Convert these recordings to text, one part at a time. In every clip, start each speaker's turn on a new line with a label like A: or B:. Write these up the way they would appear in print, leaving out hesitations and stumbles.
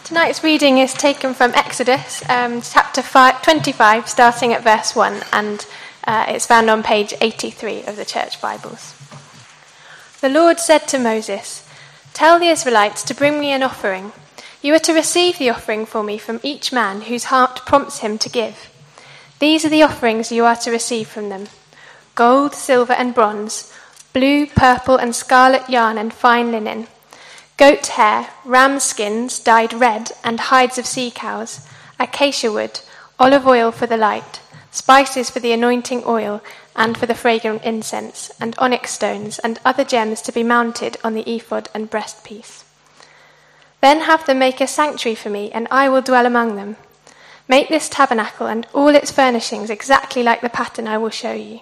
A: Tonight's reading is taken from Exodus, chapter 25, starting at verse 1, and it's found on page 83 of the Church Bibles. The Lord said to Moses, "Tell the Israelites to bring me an offering. You are to receive the offering for me from each man whose heart prompts him to give. These are the offerings you are to receive from them: gold, silver, and bronze, blue, purple, and scarlet yarn and fine linen, goat hair, ram skins dyed red, and hides of sea cows, acacia wood, olive oil for the light, spices for the anointing oil and for the fragrant incense, and onyx stones and other gems to be mounted on the ephod and breastpiece. Then have them make a sanctuary for me, and I will dwell among them. Make this tabernacle and all its furnishings exactly like the pattern I will show you.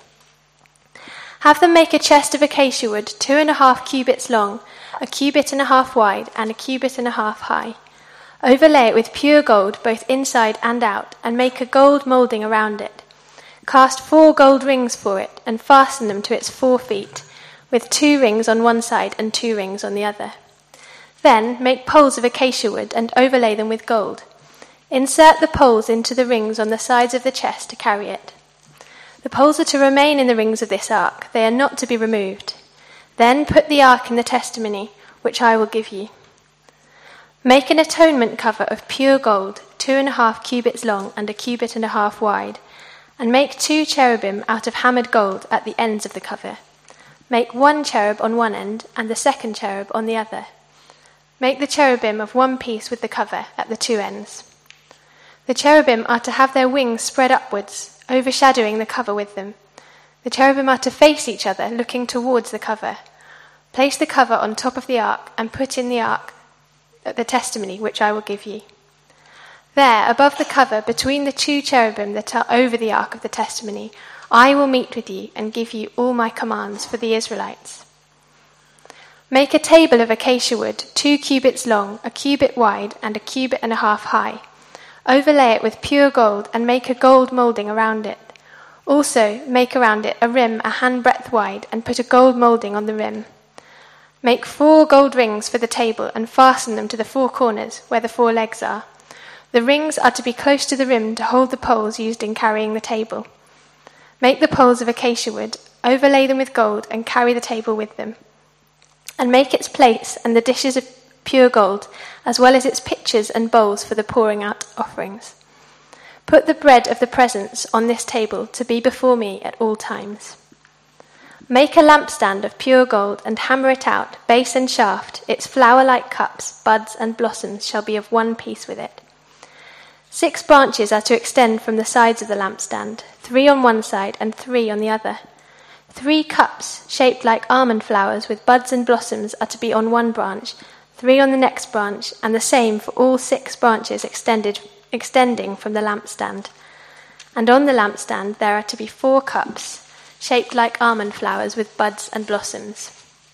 A: Have them make a chest of acacia wood 2.5 cubits long, 1.5 cubits wide, and 1.5 cubits high. Overlay it with pure gold, both inside and out, and make a gold moulding around it. Cast 4 gold rings for it, and fasten them to its 4 feet, with 2 rings on one side and 2 rings on the other. Then make poles of acacia wood, and overlay them with gold. Insert the poles into the rings on the sides of the chest to carry it. The poles are to remain in the rings of this ark. They are not to be removed. Then put the ark in the testimony, which I will give you. Make an atonement cover of pure gold, 2.5 cubits long and 1.5 cubits wide, and make 2 cherubim out of hammered gold at the ends of the cover. Make 1 cherub on one end and the second cherub on the other. Make the cherubim of one piece with the cover at the 2 ends. The cherubim are to have their wings spread upwards, overshadowing the cover with them. The cherubim are to face each other, looking towards the cover. Place the cover on top of the ark and put in the ark the testimony which I will give you. There, above the cover, between the 2 cherubim that are over the ark of the testimony, I will meet with you and give you all my commands for the Israelites. Make a table of acacia wood, 2 cubits long, 1 cubit wide, and 1.5 cubits high. Overlay it with pure gold and make a gold moulding around it. Also make around it a rim 1 handbreadth wide and put a gold moulding on the rim. Make 4 gold rings for the table and fasten them to the 4 corners where the 4 legs are. The rings are to be close to the rim to hold the poles used in carrying the table. Make the poles of acacia wood, overlay them with gold and carry the table with them. And make its plates and the dishes of pure gold, as well as its pitchers and bowls for the pouring out offerings. Put the bread of the presence on this table to be before me at all times. Make a lampstand of pure gold and hammer it out, base and shaft. Its flower-like cups, buds and blossoms shall be of one piece with it. 6 branches are to extend from the sides of the lampstand, 3 on one side and 3 on the other. 3 cups, shaped like almond flowers with buds and blossoms, are to be on one branch, 3 on the next branch, and the same for all 6 branches extending from the lampstand. And on the lampstand there are to be 4 cups, shaped like almond flowers with buds and blossoms.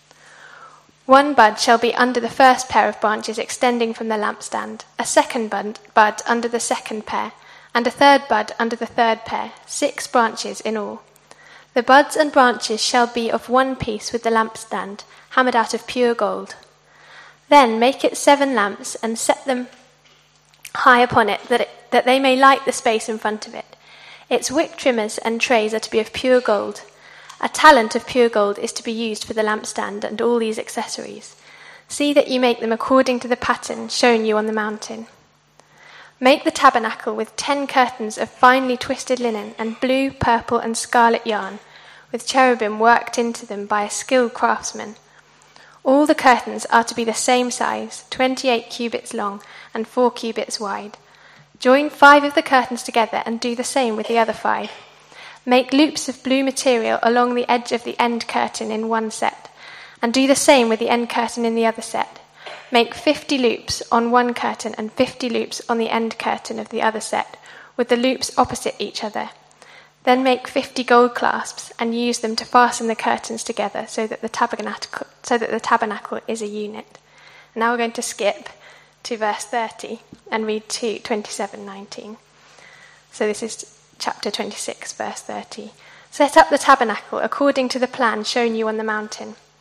A: 1 bud shall be under the first pair of branches extending from the lampstand, a second bud under the second pair, and a third bud under the third pair, 6 branches in all. The buds and branches shall be of one piece with the lampstand, hammered out of pure gold. Then make it 7 lamps and set them high upon it, that they may light the space in front of it. Its wick trimmers and trays are to be of pure gold. A talent of pure gold is to be used for the lampstand and all these accessories. See that you make them according to the pattern shown you on the mountain. Make the tabernacle with 10 curtains of finely twisted linen and blue, purple, and scarlet yarn, with cherubim worked into them by a skilled craftsman. All the curtains are to be the same size, 28 cubits long and 4 cubits wide. Join 5 of the curtains together and do the same with the other 5. Make loops of blue material along the edge of the end curtain in one set, and do the same with the end curtain in the other set. Make 50 loops on one curtain and 50 loops on the end curtain of the other set, with the loops opposite each other. Then make 50 gold clasps and use them to fasten the curtains together so that the tabernacle is a unit. Now we're going to skip to verse 30 and read 27:19. So this is chapter 26, verse 30. Set up the tabernacle according to the plan shown you on the mountain.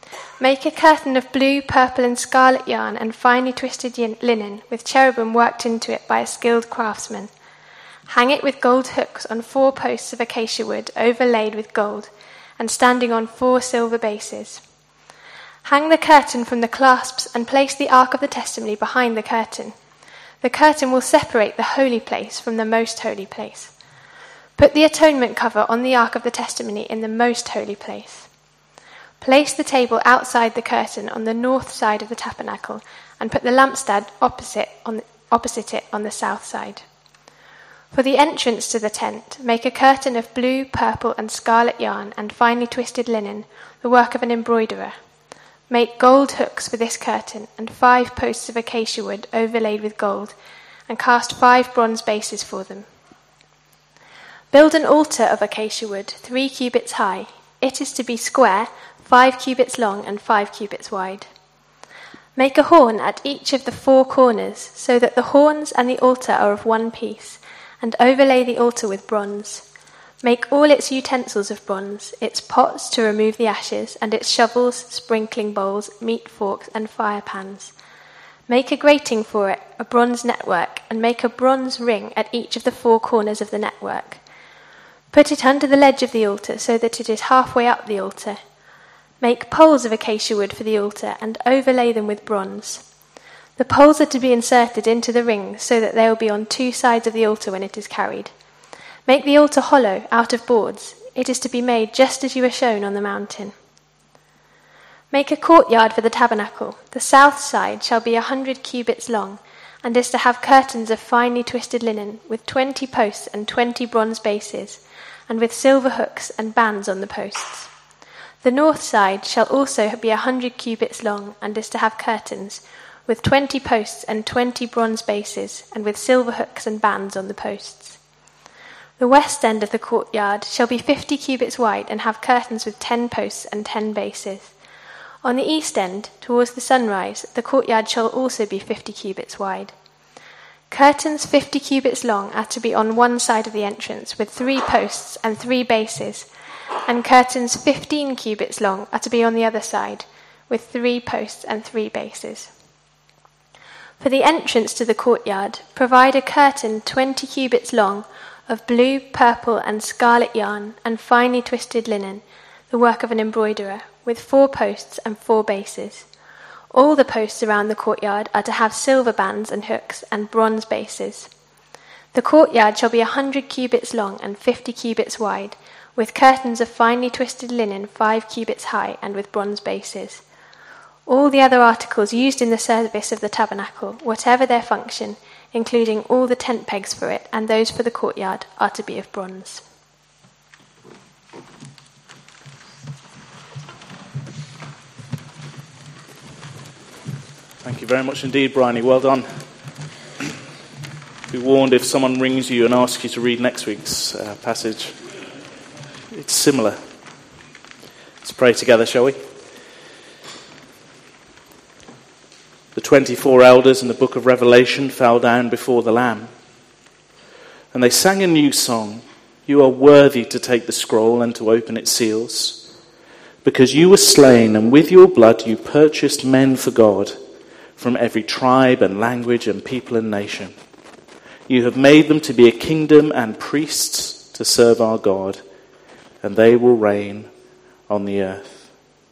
A: Make a curtain of blue, purple, and scarlet yarn and finely twisted linen, with cherubim worked into it by a skilled craftsman. Hang it with gold hooks on 4 posts of acacia wood overlaid with gold, and standing on 4 silver bases. Hang the curtain from the clasps and place the ark of the testimony behind the curtain. The curtain will separate the holy place from the most holy place. Put the atonement cover on the ark of the testimony in the most holy place. Place the table outside the curtain on the north side of the tabernacle, and put the lampstand opposite it on the south side. For the entrance to the tent, make a curtain of blue, purple, and scarlet yarn and finely twisted linen, the work of an embroiderer. Make gold hooks for this curtain, and 5 posts of acacia wood overlaid with gold, and cast 5 bronze bases for them. Build an altar of acacia wood, 3 cubits high. It is to be square, 5 cubits long and 5 cubits wide. Make a horn at each of the 4 corners, so that the horns and the altar are of one piece, and overlay the altar with bronze. Make all its utensils of bronze, its pots to remove the ashes, and its shovels, sprinkling bowls, meat forks, and fire pans. Make a grating for it, a bronze network, and make a bronze ring at each of the 4 corners of the network. Put it under the ledge of the altar, so that it is halfway up the altar. Make poles of acacia wood for the altar, and overlay them with bronze. The poles are to be inserted into the ring, so that they will be on 2 sides of the altar when it is carried. Make the altar hollow, out of boards. It is to be made just as you were shown on the mountain. Make a courtyard for the tabernacle. The south side shall be 100 cubits long, and is to have curtains of finely twisted linen, with 20 posts and 20 bronze bases, and with silver hooks and bands on the posts. The north side shall also be 100 cubits long, and is to have curtains, with 20 posts and 20 bronze bases, and with silver hooks and bands on the posts. The west end of the courtyard shall be 50 cubits wide, and have curtains with 10 posts and 10 bases. On the east end, towards the sunrise, the courtyard shall also be 50 cubits wide. Curtains 50 cubits long are to be on one side of the entrance, with 3 posts and 3 bases, and curtains 15 cubits long are to be on the other side, with 3 posts and 3 bases. For the entrance to the courtyard, provide a curtain 20 cubits long of blue, purple, and scarlet yarn and finely twisted linen, the work of an embroiderer, with 4 posts and 4 bases. All the posts around the courtyard are to have silver bands and hooks and bronze bases. The courtyard shall be 100 cubits long and 50 cubits wide, with curtains of finely twisted linen 5 cubits high and with bronze bases. All the other articles used in the service of the tabernacle, whatever their function, including all the tent pegs for it and those for the courtyard, are to be of bronze.
B: Thank you very much indeed, Bryony. Well done. Be warned if someone rings you and asks you to read next week's passage. It's similar. Let's pray together, shall we? The 24 elders in the book of Revelation fell down before the Lamb, and they sang a new song. You are worthy to take the scroll and to open its seals, because you were slain, and with your blood you purchased men for God from every tribe and language and people and nation. You have made them to be a kingdom and priests to serve our God, and they will reign on the earth.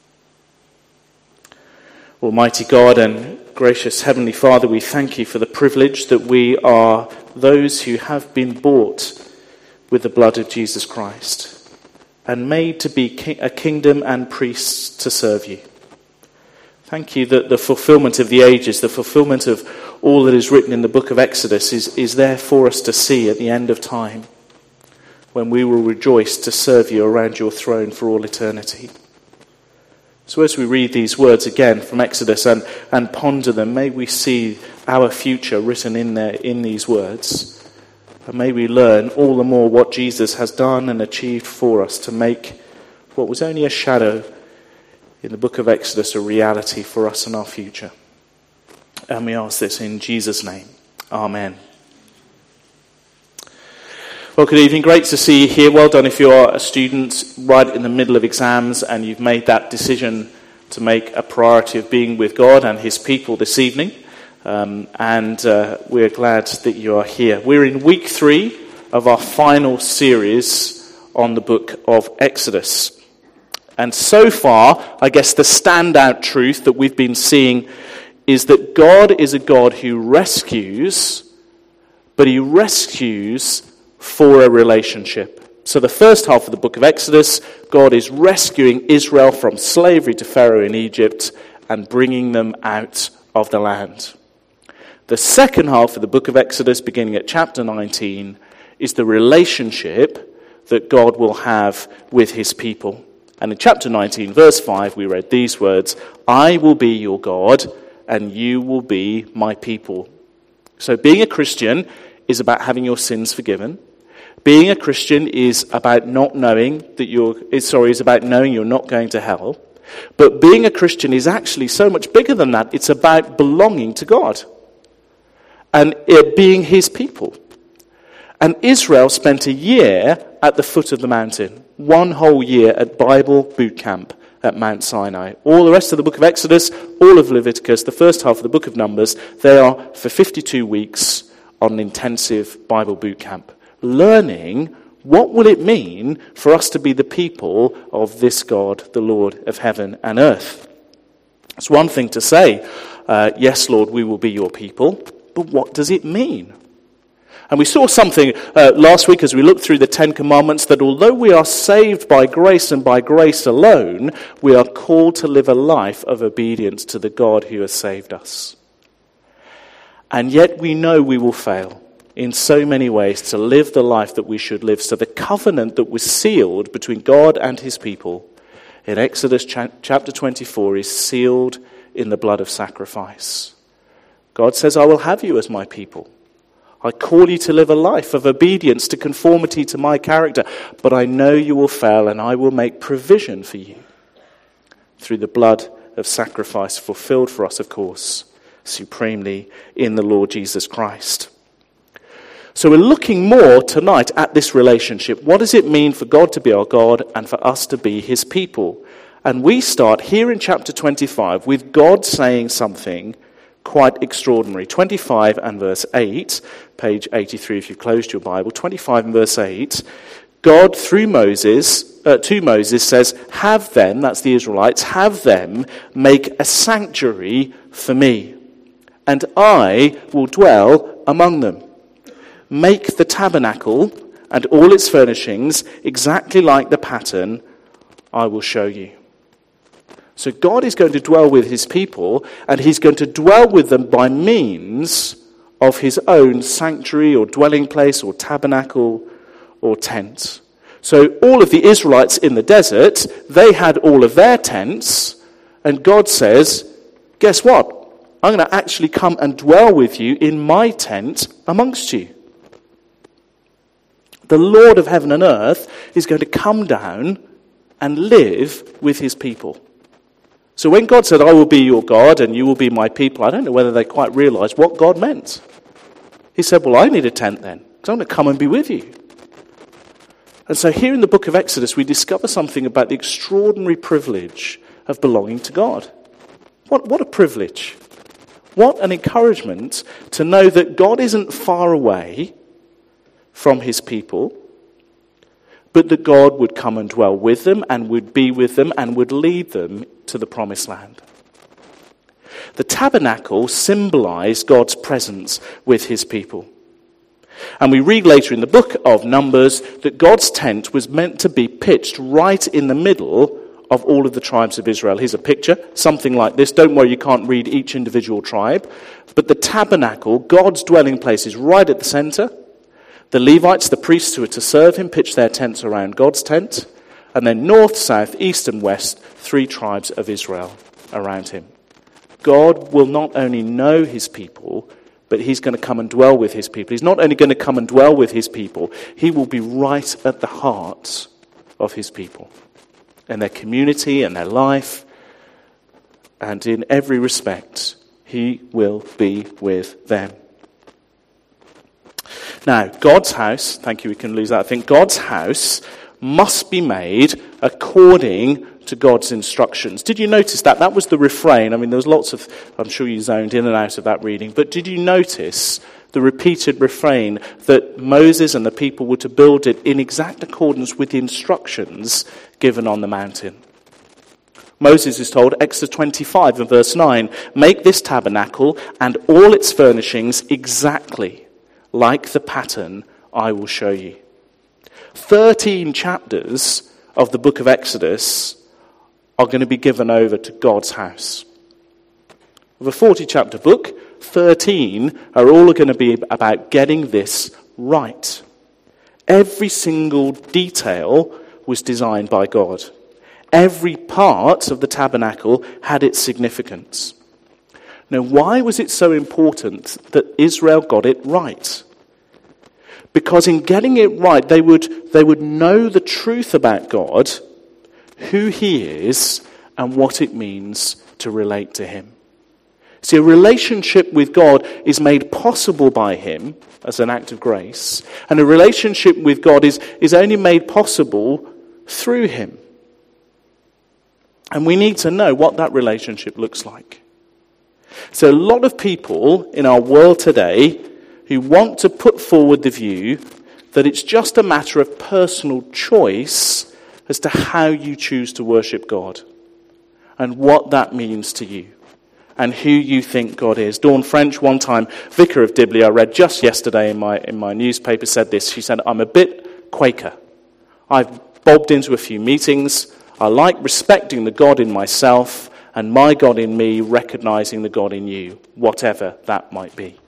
B: Almighty God and gracious Heavenly Father, we thank you for the privilege that we are those who have been bought with the blood of Jesus Christ and made to be a kingdom and priests to serve you. Thank you that the fulfillment of the ages, the fulfillment of all that is written in the book of Exodus is there for us to see at the end of time, when we will rejoice to serve you around your throne for all eternity. So as we read these words again from Exodus and ponder them, may we see our future written in there in these words. And may we learn all the more what Jesus has done and achieved for us to make what was only a shadow in the book of Exodus a reality for us and our future. And we ask this in Jesus' name. Amen. Well, good evening. Great to see you here. Well done if you're a student right in the middle of exams and you've made that decision to make a priority of being with God and his people this evening. And we're glad that you are here. We're in week 3 of our final series on the book of Exodus. And so far, I guess the standout truth that we've been seeing is that God is a God who rescues, but he rescues for a relationship. So the first half of the book of Exodus, God is rescuing Israel from slavery to Pharaoh in Egypt and bringing them out of the land. The second half of the book of Exodus, beginning at chapter 19, is the relationship that God will have with his people. And in chapter 19, verse 5, we read these words, "I will be your God, and you will be my people." So being a Christian is about having your sins forgiven. Being a Christian is about knowing you're not going to hell. But being a Christian is actually so much bigger than that. It's about belonging to God and being his people. And Israel spent a year at the foot of the mountain, 1 whole year at Bible boot camp at Mount Sinai. All the rest of the book of Exodus, all of Leviticus, the first half of the book of Numbers, they are for 52 weeks on an intensive Bible boot camp, learning what will it mean for us to be the people of this God, the Lord of heaven and earth. It's one thing to say, yes, Lord, we will be your people, but what does it mean? And we saw something last week as we looked through the 10 Commandments, that although we are saved by grace and by grace alone, we are called to live a life of obedience to the God who has saved us. And yet we know we will fail in so many ways to live the life that we should live. So the covenant that was sealed between God and his people in Exodus chapter 24 is sealed in the blood of sacrifice. God says, "I will have you as my people. I call you to live a life of obedience, to conformity to my character, but I know you will fail, and I will make provision for you through the blood of sacrifice fulfilled for us, of course, supremely in the Lord Jesus Christ." So we're looking more tonight at this relationship. What does it mean for God to be our God and for us to be his people? And we start here in chapter 25 with God saying something quite extraordinary. 25 and verse 8, page 83 if you've closed your Bible. 25 and verse 8, God through Moses, to Moses says, "Have them," that's the Israelites, "have them make a sanctuary for me, and I will dwell among them. Make the tabernacle and all its furnishings exactly like the pattern I will show you." So God is going to dwell with his people, and he's going to dwell with them by means of his own sanctuary or dwelling place or tabernacle or tent. So all of the Israelites in the desert, they had all of their tents, and God says, guess what? I'm going to actually come and dwell with you in my tent amongst you. The Lord of heaven and earth is going to come down and live with his people. So when God said, "I will be your God and you will be my people," I don't know whether they quite realized what God meant. He said, "Well, I need a tent then, because I'm going to come and be with you." And so here in the book of Exodus, we discover something about the extraordinary privilege of belonging to God. What a privilege. What an encouragement to know that God isn't far away from his people, but that God would come and dwell with them and would be with them and would lead them to the promised land. The tabernacle symbolized God's presence with his people. And we read later in the book of Numbers that God's tent was meant to be pitched right in the middle of all of the tribes of Israel. Here's a picture, something like this. Don't worry, you can't read each individual tribe. But the tabernacle, God's dwelling place, is right at the center. The Levites, the priests who are to serve him, pitch their tents around God's tent. And then north, south, east and west, 3 tribes of Israel around him. God will not only know his people, but he's going to come and dwell with his people. He's not only going to come and dwell with his people, he will be right at the heart of his people and their community and their life. And in every respect, he will be with them. Now, God's house, thank you, we can lose that. I think God's house must be made according to God's instructions. Did you notice that? That was the refrain. I mean, there was lots of, I'm sure you zoned in and out of that reading, but did you notice the repeated refrain that Moses and the people were to build it in exact accordance with the instructions given on the mountain? Moses is told, Exodus 25 and verse 9, make this tabernacle and all its furnishings exactly like the pattern I will show you. 13 chapters of the book of Exodus are going to be given over to God's house. Of a 40-chapter book, 13 are all going to be about getting this right. Every single detail was designed by God. Every part of the tabernacle had its significance. Now, why was it so important that Israel got it right? Because in getting it right, they would know the truth about God, who he is, and what it means to relate to him. See, a relationship with God is made possible by him as an act of grace, and a relationship with God is only made possible through him. And we need to know what that relationship looks like. So a lot of people in our world today who want to put forward the view that it's just a matter of personal choice as to how you choose to worship God and what that means to you and who you think God is. Dawn French, one time vicar of Dibley, I read just yesterday in my newspaper, said this. She said, I'm a bit Quaker. I've bobbed into a few meetings. I like respecting the God in myself and my God in me, recognizing the God in you, whatever that might be.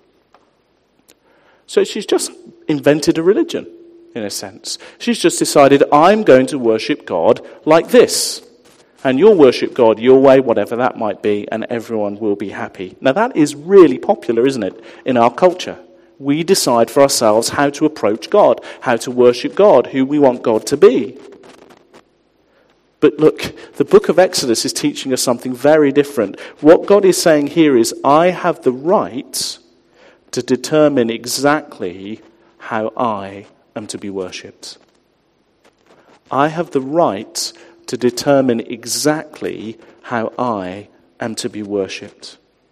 B: So she's just invented a religion, in a sense. She's just decided, I'm going to worship God like this. And you'll worship God your way, whatever that might be, and everyone will be happy. Now that is really popular, isn't it, in our culture? We decide for ourselves how to approach God, how to worship God, who we want God to be. But look, the book of Exodus is teaching us something very different. What God is saying here is, I have the right to determine exactly how I am to be worshipped. I have the right to determine exactly how I am to be worshipped.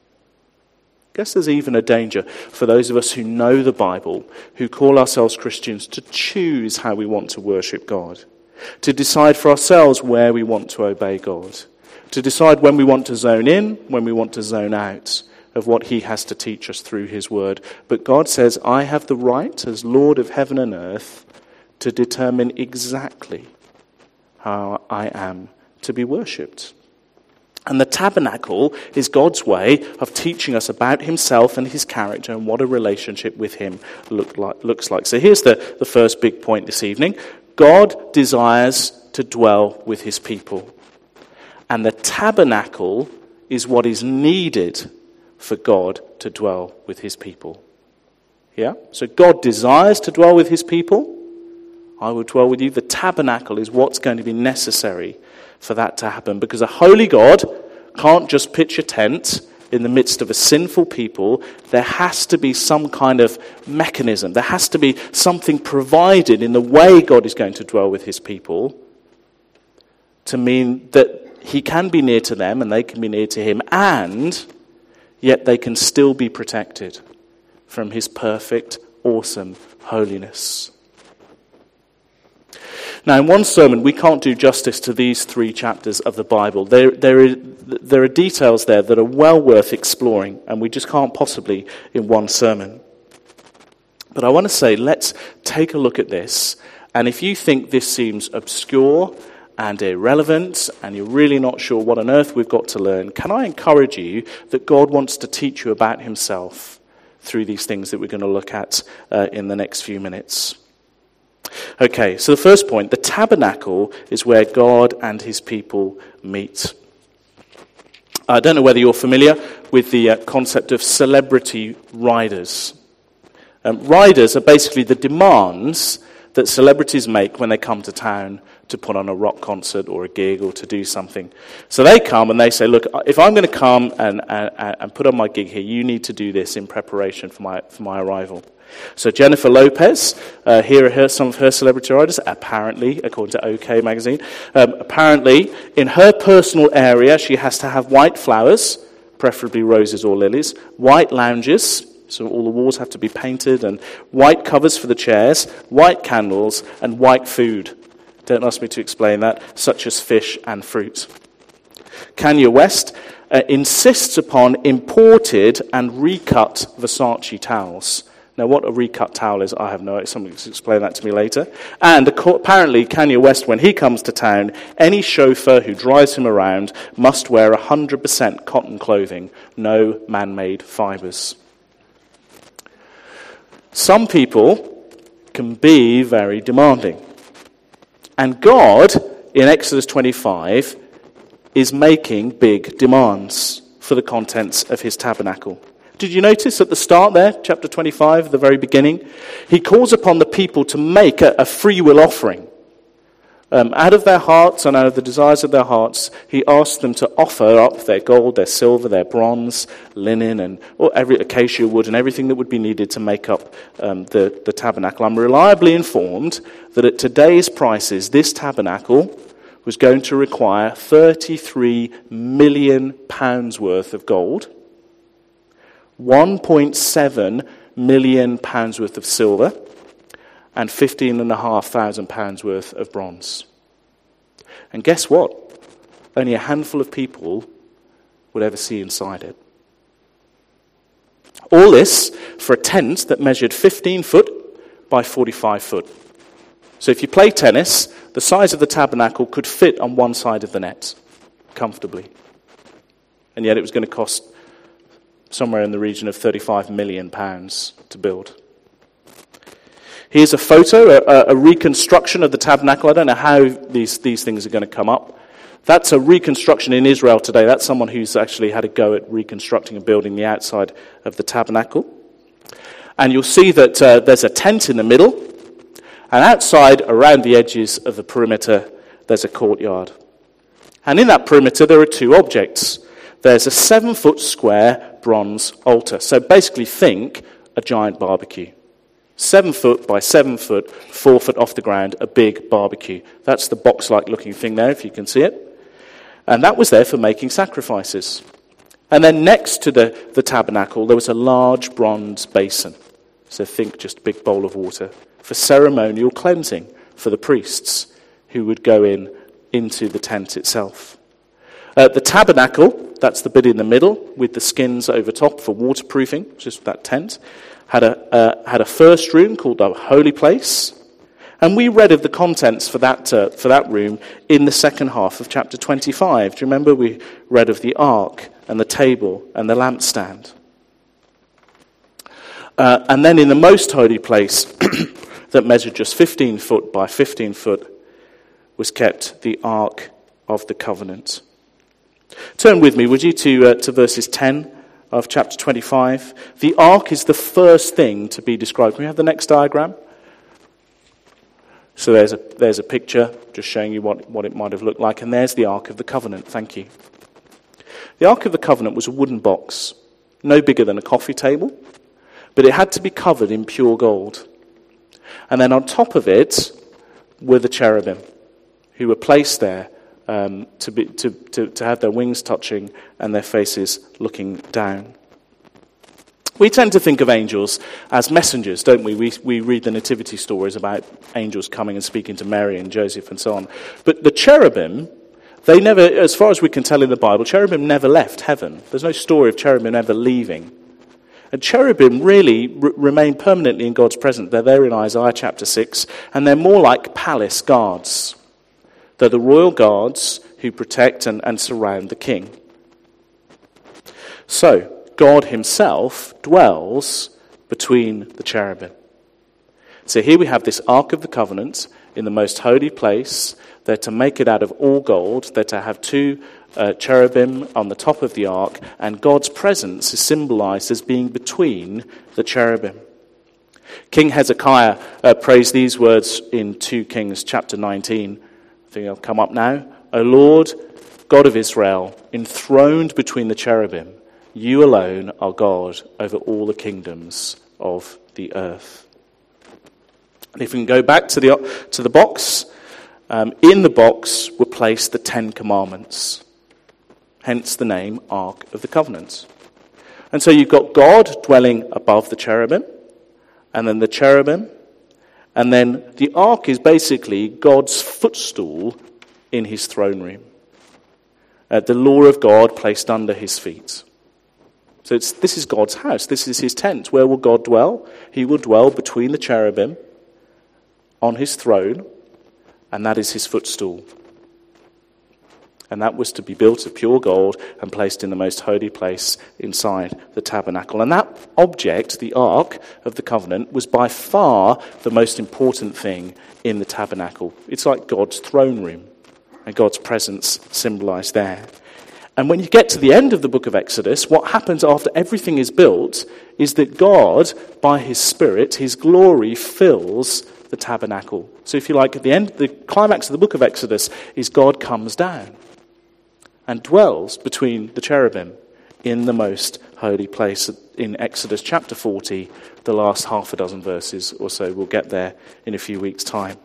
B: I guess there's even a danger for those of us who know the Bible, who call ourselves Christians, to choose how we want to worship God. To decide for ourselves where we want to obey God. To decide when we want to zone in, when we want to zone out of what he has to teach us through his word. But God says, I have the right as Lord of heaven and earth to determine exactly how I am to be worshipped. And the tabernacle is God's way of teaching us about himself and his character and what a relationship with him looks like. So here's the first big point this evening. God desires to dwell with his people. And the tabernacle is what is needed for God to dwell with his people. Yeah? So God desires to dwell with his people. I will dwell with you. The tabernacle is what's going to be necessary for that to happen. Because a holy God can't just pitch a tent in the midst of a sinful people. There has to be some kind of mechanism. There has to be something provided in the way God is going to dwell with his people to mean that he can be near to them and they can be near to him, and yet they can still be protected from his perfect, awesome holiness. Now, in one sermon, we can't do justice to these 3 chapters of the Bible. There are details there that are well worth exploring, and we just can't possibly in one sermon. But I want to say, let's take a look at this, and if you think this seems obscure and irrelevant, and you're really not sure what on earth we've got to learn, can I encourage you that God wants to teach you about himself through these things that we're going to look at in the next few minutes. Okay, so the first point, the tabernacle is where God and his people meet. I don't know whether you're familiar with the concept of celebrity riders. Riders are basically the demands that celebrities make when they come to town to put on a rock concert or a gig or to do something. So they come and they say, look, if I'm going to come and put on my gig here, you need to do this in preparation for my arrival. So Jennifer Lopez, here are some of her celebrity riders, apparently, according to OK Magazine, apparently in her personal area she has to have white flowers, preferably roses or lilies, white lounges, so all the walls have to be painted, and white covers for the chairs, white candles, and white food. Don't ask me to explain that, such as fish and fruit. Kanye West insists upon imported and recut Versace towels. Now, what a recut towel is, I have no idea. Somebody can explain that to me later. And apparently, Kanye West, when he comes to town, any chauffeur who drives him around must wear 100% cotton clothing, no man-made fibers. Some people can be very demanding. And God, in Exodus 25, is making big demands for the contents of his tabernacle. Did you notice at the start there, chapter 25, at the very beginning? He calls upon the people to make a free will offering. Out of their hearts and out of the desires of their hearts, he asks them to offer up their gold, their silver, their bronze, linen, and every acacia wood and everything that would be needed to make up the tabernacle. I'm reliably informed that at today's prices, this tabernacle was going to require £33 million worth of gold, £1.7 million worth of silver, and £15,500 worth of bronze. And guess what? Only a handful of people would ever see inside it. All this for a tent that measured 15 foot by 45 foot. So if you play tennis, the size of the tabernacle could fit on one side of the net comfortably. And yet it was going to cost somewhere in the region of £35 million to build. Here's a photo, a reconstruction of the tabernacle. I don't know how these things are going to come up. That's a reconstruction in Israel today. That's someone who's actually had a go at reconstructing and building the outside of the tabernacle. And you'll see that there's a tent in the middle, and outside, around the edges of the perimeter, there's a courtyard. And in that perimeter, there are two objects. There's a 7-foot square bronze altar. So basically think a giant barbecue. 7 foot by 7 foot, 4 foot off the ground, a big barbecue. That's the box-like looking thing there, if you can see it. And that was there for making sacrifices. And then next to the tabernacle, there was a large bronze basin. So think just a big bowl of water for ceremonial cleansing for the priests who would go into the tent itself. The tabernacle, that's the bit in the middle with the skins over top for waterproofing, just that tent, had a first room called the Holy Place. And we read of the contents for that room in the second half of chapter 25. Do you remember we read of the ark and the table and the lampstand? And then in the most holy place that measured just 15 foot by 15 foot was kept the Ark of the Covenant. Turn with me, would you, to verses 10 of chapter 25. The Ark is the first thing to be described. Can we have the next diagram? So there's a picture just showing you what it might have looked like, and there's the Ark of the Covenant. Thank you. The Ark of the Covenant was a wooden box, no bigger than a coffee table, but it had to be covered in pure gold. And then on top of it were the cherubim, who were placed there to have their wings touching and their faces looking down. We tend to think of angels as messengers, don't we? We read the nativity stories about angels coming and speaking to Mary and Joseph and so on. But the cherubim, they never, as far as we can tell in the Bible, cherubim never left heaven. There's no story of cherubim ever leaving. And cherubim really remain permanently in God's presence. They're there in Isaiah chapter 6, and they're more like palace guards. They're the royal guards who protect and surround the king. So, God himself dwells between the cherubim. So here we have this Ark of the Covenant in the most holy place. They're to make it out of all gold. They're to have two cherubim on the top of the ark, and God's presence is symbolized as being between the cherubim. King Hezekiah prays these words in 2 Kings chapter 19, think I'll come up now. O Lord, God of Israel, enthroned between the cherubim, you alone are God over all the kingdoms of the earth. And if we can go back to the box, in the box were placed the 10 Commandments, hence the name Ark of the Covenant. And so you've got God dwelling above the cherubim, and then the cherubim, and then the ark is basically God's footstool in his throne room. The law of God placed under his feet. So this is God's house. This is his tent. Where will God dwell? He will dwell between the cherubim on his throne, and that is his footstool. And that was to be built of pure gold and placed in the most holy place inside the tabernacle. And that object, the Ark of the Covenant, was by far the most important thing in the tabernacle. It's like God's throne room, and God's presence symbolized there. And when you get to the end of the book of Exodus, what happens after everything is built is that God, by his Spirit, his glory fills the tabernacle. So if you like, at the end, the climax of the book of Exodus is God comes down and dwells between the cherubim in the most holy place in Exodus chapter 40, the last half a dozen verses or so. We'll get there in a few weeks' time.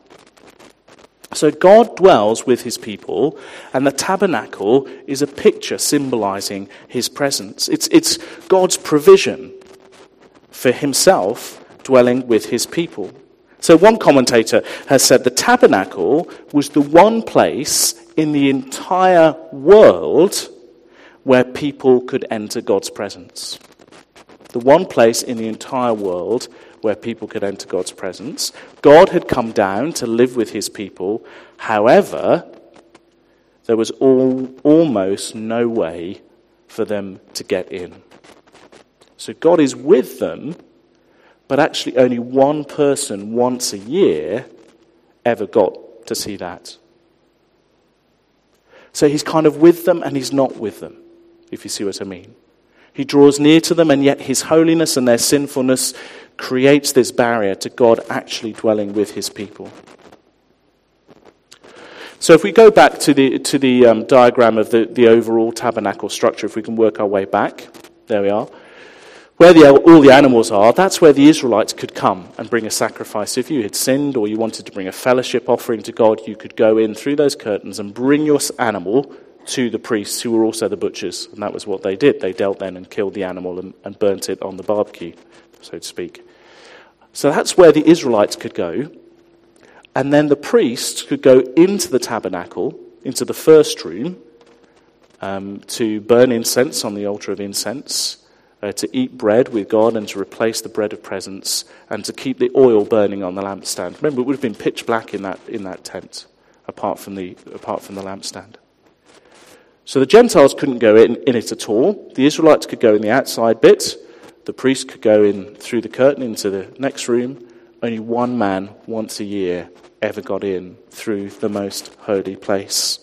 B: So God dwells with his people, and the tabernacle is a picture symbolizing his presence. It's God's provision for himself dwelling with his people. So one commentator has said the tabernacle was the one place in the entire world where people could enter God's presence. The one place in the entire world where people could enter God's presence. God had come down to live with his people. However, there was almost no way for them to get in. So God is with them, but actually only one person once a year ever got to see that. So he's kind of with them and he's not with them, if you see what I mean. He draws near to them, and yet his holiness and their sinfulness creates this barrier to God actually dwelling with his people. So if we go back to the diagram of the overall tabernacle structure, if we can work our way back, there we are. Where all the animals are, that's where the Israelites could come and bring a sacrifice. If you had sinned or you wanted to bring a fellowship offering to God, you could go in through those curtains and bring your animal to the priests, who were also the butchers. And that was what they did. They dealt then and killed the animal and burnt it on the barbecue, so to speak. So that's where the Israelites could go. And then the priests could go into the tabernacle, into the first room, to burn incense on the altar of incense, to eat bread with God and to replace the bread of presence, and to keep the oil burning on the lampstand. Remember, it would have been pitch black in that tent, apart from the lampstand. So the Gentiles couldn't go in it at all. The Israelites could go in the outside bit. The priest could go in through the curtain into the next room. Only one man once a year ever got in through the most holy place.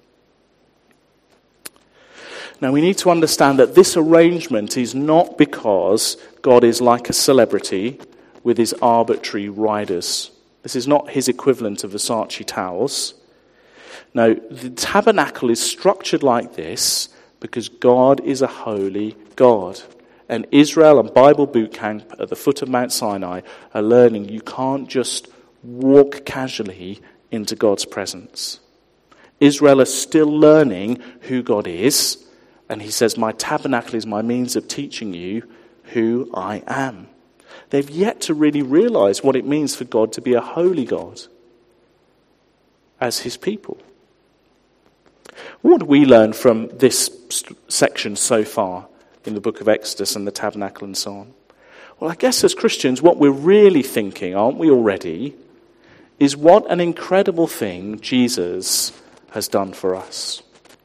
B: Now we need to understand that this arrangement is not because God is like a celebrity with his arbitrary riders. This is not his equivalent of Versace towels. No, the tabernacle is structured like this because God is a holy God. And Israel and Bible Boot Camp at the foot of Mount Sinai are learning you can't just walk casually into God's presence. Israel is still learning who God is. And he says, my tabernacle is my means of teaching you who I am. They've yet to really realize what it means for God to be a holy God as his people. What do we learn from this section so far in the book of Exodus and the tabernacle and so on? Well, I guess as Christians, what we're really thinking, aren't we already, is what an incredible thing Jesus has done for us.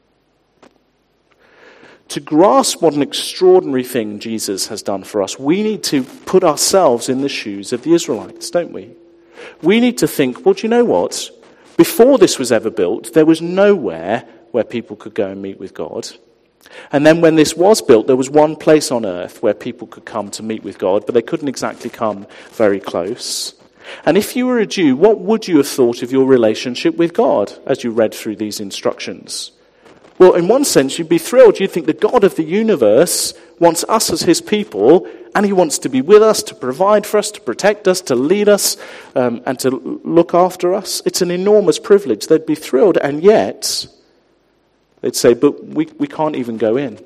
B: To grasp what an extraordinary thing Jesus has done for us, we need to put ourselves in the shoes of the Israelites, don't we? We need to think, well, do you know what? Before this was ever built, there was nowhere where people could go and meet with God. And then when this was built, there was one place on earth where people could come to meet with God, but they couldn't exactly come very close. And if you were a Jew, what would you have thought of your relationship with God as you read through these instructions? Well, in one sense, you'd be thrilled. You'd think the God of the universe wants us as his people, and he wants to be with us, to provide for us, to protect us, to lead us, and to look after us. It's an enormous privilege. They'd be thrilled, and yet they'd say, but we can't even go in.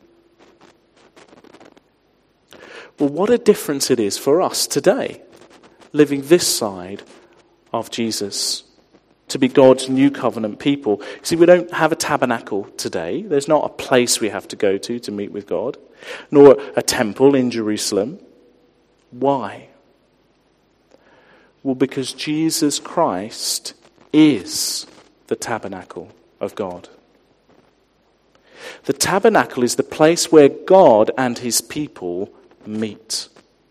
B: Well, what a difference it is for us today, living this side of Jesus, to be God's new covenant people. See, we don't have a tabernacle today. There's not a place we have to go to meet with God, nor a temple in Jerusalem. Why? Well, because Jesus Christ is the tabernacle of God. The tabernacle is the place where God and his people meet.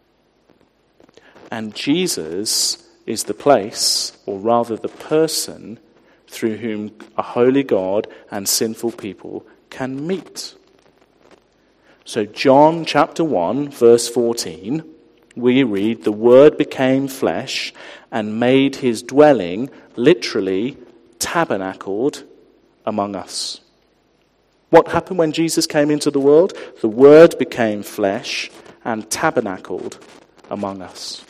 B: And Jesus is the place, or rather the person, through whom a holy God and sinful people can meet. So John chapter 1, verse 14, we read, "The Word became flesh and made his dwelling," literally tabernacled, "among us." What happened when Jesus came into the world? The Word became flesh and tabernacled among us.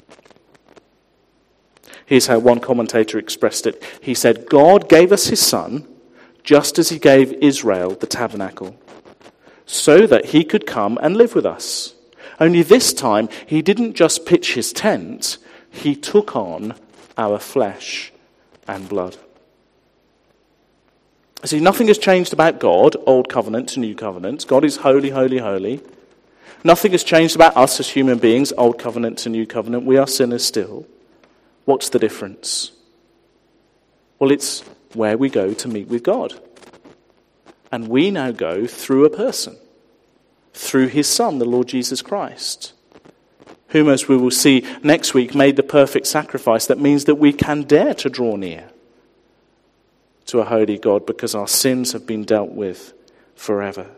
B: Here's how one commentator expressed it. He said, God gave us his Son just as he gave Israel the tabernacle, so that he could come and live with us. Only this time, he didn't just pitch his tent, he took on our flesh and blood. See, nothing has changed about God, Old Covenant to New Covenant. God is holy, holy, holy. Nothing has changed about us as human beings, Old Covenant to New Covenant. We are sinners still. What's the difference? Well, it's where we go to meet with God. And we now go through a person, through his Son, the Lord Jesus Christ, whom, as we will see next week, made the perfect sacrifice. That means that we can dare to draw near to a holy God because our sins have been dealt with forever.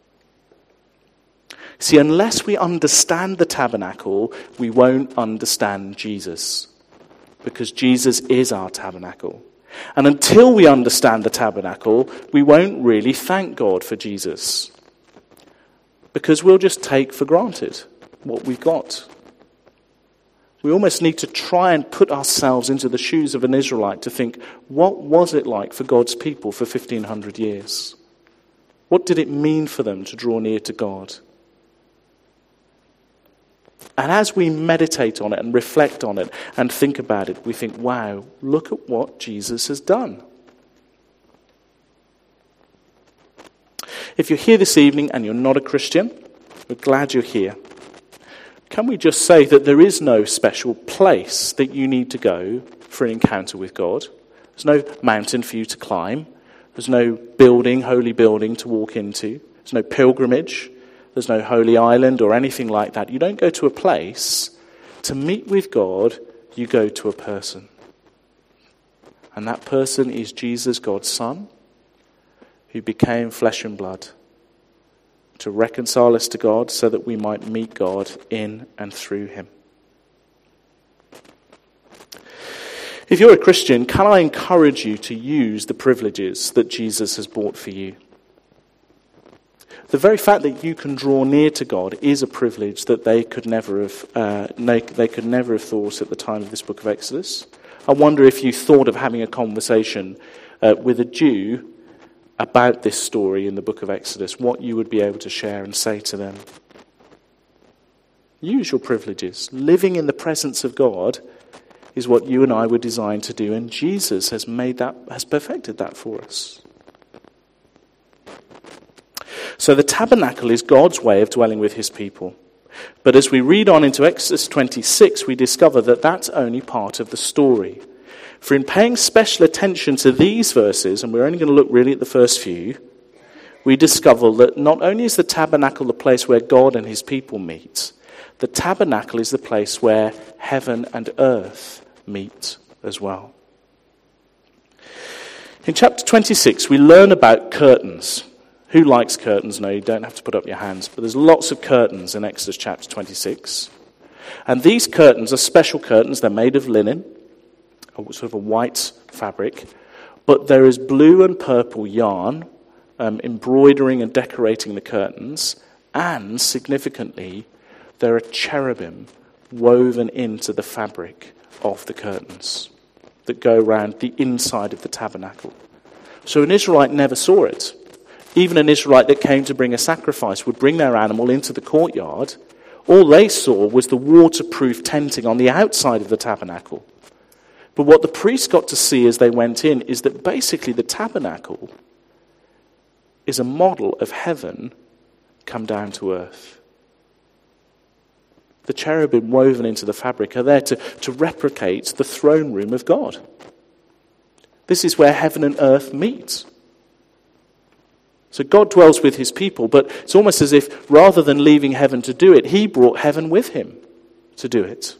B: See, unless we understand the tabernacle, we won't understand Jesus, because Jesus is our tabernacle. And until we understand the tabernacle, we won't really thank God for Jesus, because we'll just take for granted what we've got. We almost need to try and put ourselves into the shoes of an Israelite to think, what was it like for God's people for 1,500 years? What did it mean for them to draw near to God? And as we meditate on it and reflect on it and think about it, we think, wow, look at what Jesus has done. If you're here this evening and you're not a Christian, we're glad you're here. Can we just say that there is no special place that you need to go for an encounter with God? There's no mountain for you to climb. There's no building, holy building to walk into. There's no pilgrimage. There's no holy island or anything like that. You don't go to a place to meet with God. You go to a person. And that person is Jesus, God's Son, who became flesh and blood to reconcile us to God so that we might meet God in and through him. If you're a Christian, can I encourage you to use the privileges that Jesus has bought for you? The very fact that you can draw near to God is a privilege that they could never have thought at the time of this book of Exodus. I wonder if you thought of having a conversation with a Jew about this story in the book of Exodus, what you would be able to share and say to them. Use your privileges. Living in the presence of God is what you and I were designed to do, and Jesus has perfected that for us. So the tabernacle is God's way of dwelling with his people. But as we read on into Exodus 26, we discover that that's only part of the story. For in paying special attention to these verses, and we're only going to look really at the first few, we discover that not only is the tabernacle the place where God and his people meet, the tabernacle is the place where heaven and earth meet as well. In chapter 26, we learn about curtains. Who likes curtains? No, you don't have to put up your hands, but there's lots of curtains in Exodus chapter 26. And these curtains are special curtains. They're made of linen, sort of a white fabric, but there is blue and purple yarn embroidering and decorating the curtains, and significantly, there are cherubim woven into the fabric of the curtains that go around the inside of the tabernacle. So an Israelite never saw it. Even an Israelite that came to bring a sacrifice would bring their animal into the courtyard. All they saw was the waterproof tenting on the outside of the tabernacle. But what the priests got to see as they went in is that basically the tabernacle is a model of heaven come down to earth. The cherubim woven into the fabric are there to replicate the throne room of God. This is where heaven and earth meet. So God dwells with his people, but it's almost as if rather than leaving heaven to do it, he brought heaven with him to do it.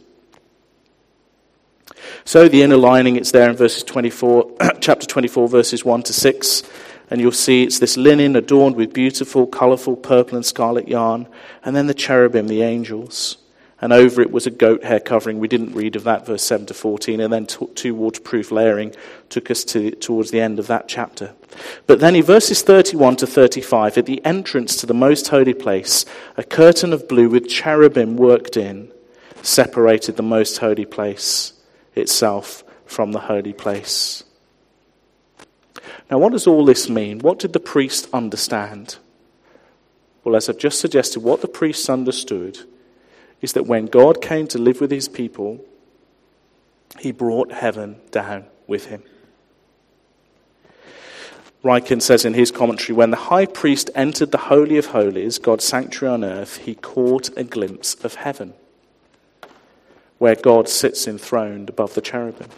B: So the inner lining, it's there in verses 24, chapter 24, verses 1 to 6. And you'll see it's this linen adorned with beautiful, colourful purple and scarlet yarn. And then the cherubim, the angels. And over it was a goat hair covering. We didn't read of that, verse 7 to 14. And then two waterproof layering took us towards the end of that chapter. But then in verses 31 to 35, at the entrance to the most holy place, a curtain of blue with cherubim worked in separated the most holy place itself from the holy place. Now, what does all this mean? What did the priest understand? Well, as I've just suggested, what the priests understood is that when God came to live with his people, he brought heaven down with him. Ryken says in his commentary, when the high priest entered the Holy of Holies, God's sanctuary on earth, he caught a glimpse of heaven, where God sits enthroned above the cherubim.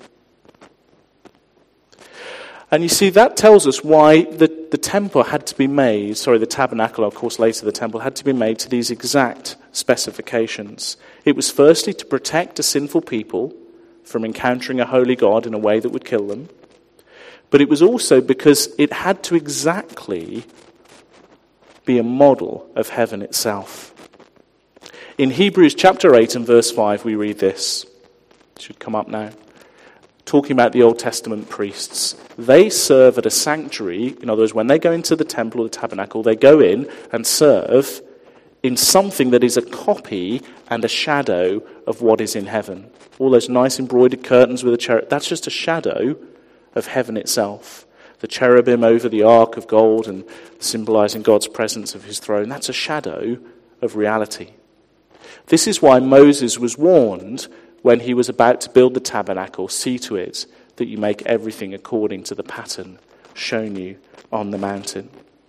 B: And you see, that tells us why the temple had to be made, the tabernacle, of course later the temple, had to be made to these exact specifications. It was firstly to protect a sinful people from encountering a holy God in a way that would kill them. But it was also because it had to exactly be a model of heaven itself. In Hebrews chapter 8 and verse 5 we read this. It should come up now. Talking about the Old Testament priests. They serve at a sanctuary. In other words, when they go into the temple or the tabernacle, they go in and serve in something that is a copy and a shadow of what is in heaven. All those nice embroidered curtains with a cherub, that's just a shadow of heaven itself. The cherubim over the ark of gold and symbolizing God's presence of his throne, that's a shadow of reality. This is why Moses was warned when he was about to build the tabernacle, see to it that you make everything according to the pattern shown you on the mountain.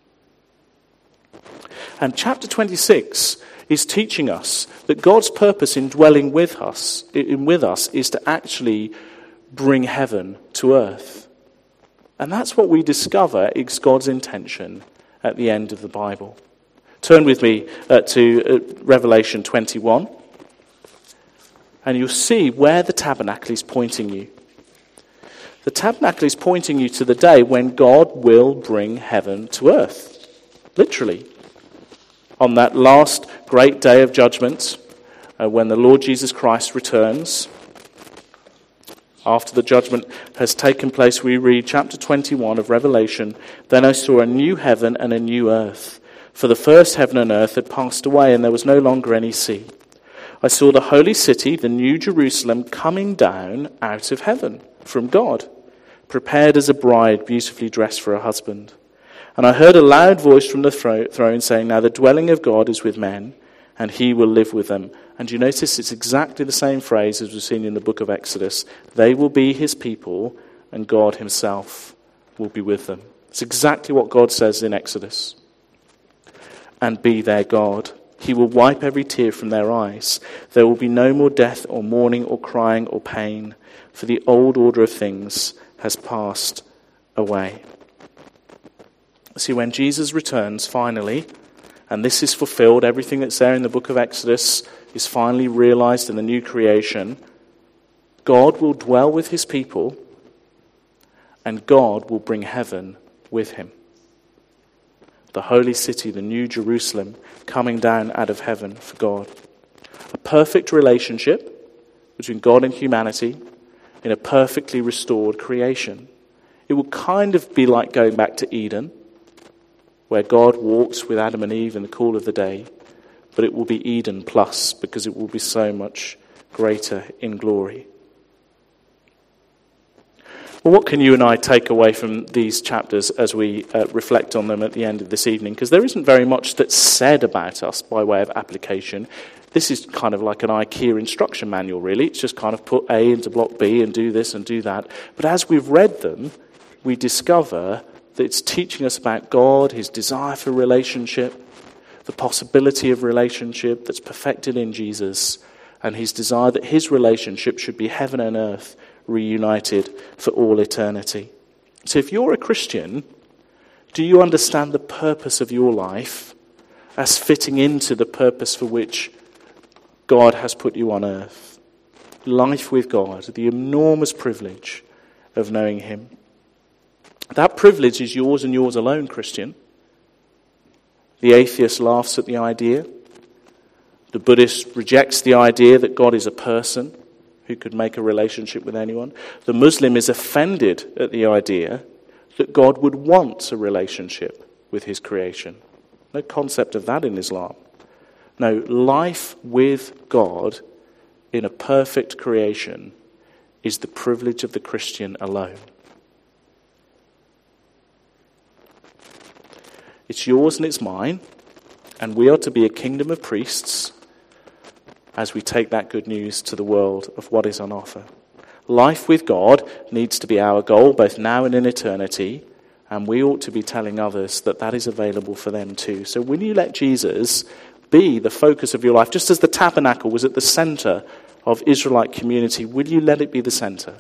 B: And chapter 26 is teaching us that God's purpose in dwelling with us is to actually bring heaven to earth. And that's what we discover is God's intention at the end of the Bible. Turn with me to Revelation 21. And you'll see where the tabernacle is pointing you. The tabernacle is pointing you to the day when God will bring heaven to earth. Literally. On that last great day of judgment, when the Lord Jesus Christ returns, after the judgment has taken place, we read chapter 21 of Revelation, then I saw a new heaven and a new earth. For the first heaven and earth had passed away, and there was no longer any sea. I saw the holy city, the new Jerusalem, coming down out of heaven from God, prepared as a bride beautifully dressed for her husband. And I heard a loud voice from the throne saying, now the dwelling of God is with men, and he will live with them. And you notice it's exactly the same phrase as we've seen in the book of Exodus. They will be his people, and God himself will be with them. It's exactly what God says in Exodus. And be their God. He will wipe every tear from their eyes. There will be no more death or mourning or crying or pain, for the old order of things has passed away. See, when Jesus returns finally, and this is fulfilled, everything that's there in the book of Exodus is finally realized in the new creation, God will dwell with his people, and God will bring heaven with him. The holy city, the new Jerusalem, coming down out of heaven for God. A perfect relationship between God and humanity in a perfectly restored creation. It will kind of be like going back to Eden, where God walks with Adam and Eve in the cool of the day, but it will be Eden plus, because it will be so much greater in glory. Well, what can you and I take away from these chapters as we reflect on them at the end of this evening? Because there isn't very much that's said about us by way of application. This is kind of like an IKEA instruction manual, really. It's just kind of put A into block B and do this and do that. But as we've read them, we discover that it's teaching us about God, his desire for relationship, the possibility of relationship that's perfected in Jesus, and his desire that his relationship should be heaven and earth reunited for all eternity. So if you're a Christian, do you understand the purpose of your life as fitting into the purpose for which God has put you on earth? Life with God, the enormous privilege of knowing him. That privilege is yours and yours alone, Christian. The atheist laughs at the idea. The Buddhist rejects the idea that God is a person who could make a relationship with anyone. The Muslim is offended at the idea that God would want a relationship with his creation. No concept of that in Islam. No, life with God in a perfect creation is the privilege of the Christian alone. It's yours and it's mine, and we are to be a kingdom of priests as we take that good news to the world of what is on offer. Life with God needs to be our goal, both now and in eternity, and we ought to be telling others that that is available for them too. So will you let Jesus be the focus of your life, just as the tabernacle was at the center of Israelite community? Will you let it be the center?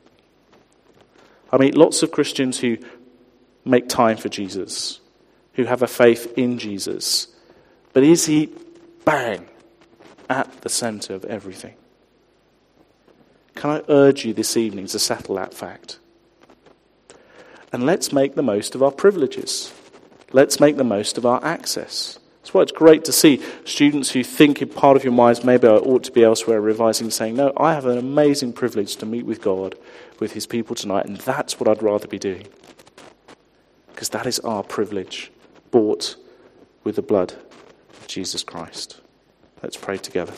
B: I meet lots of Christians who make time for Jesus, who have a faith in Jesus. But is he, bang, at the center of everything? Can I urge you this evening to settle that fact? And let's make the most of our privileges. Let's make the most of our access. That's why it's great to see students who think in part of your minds, maybe I ought to be elsewhere, revising, saying, no, I have an amazing privilege to meet with God, with his people tonight, and that's what I'd rather be doing. Because that is our privilege, bought with the blood of Jesus Christ. Let's pray together.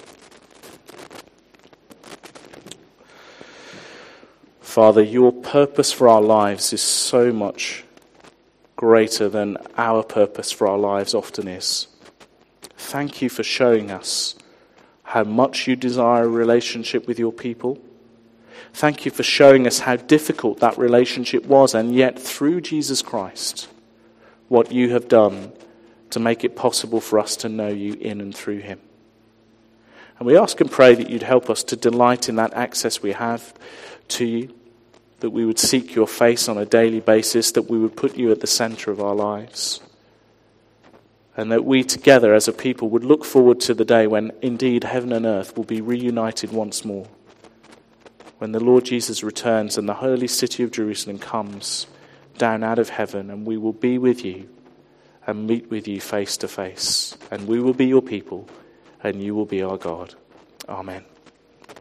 B: Father, your purpose for our lives is so much greater than our purpose for our lives often is. Thank you for showing us how much you desire a relationship with your people. Thank you for showing us how difficult that relationship was, and yet through Jesus Christ, what you have done to make it possible for us to know you in and through him. And we ask and pray that you'd help us to delight in that access we have to you, that we would seek your face on a daily basis, that we would put you at the center of our lives, and that we together as a people would look forward to the day when indeed heaven and earth will be reunited once more, when the Lord Jesus returns and the holy city of Jerusalem comes down out of heaven, and we will be with you and meet with you face to face, and we will be your people and you will be our God. Amen.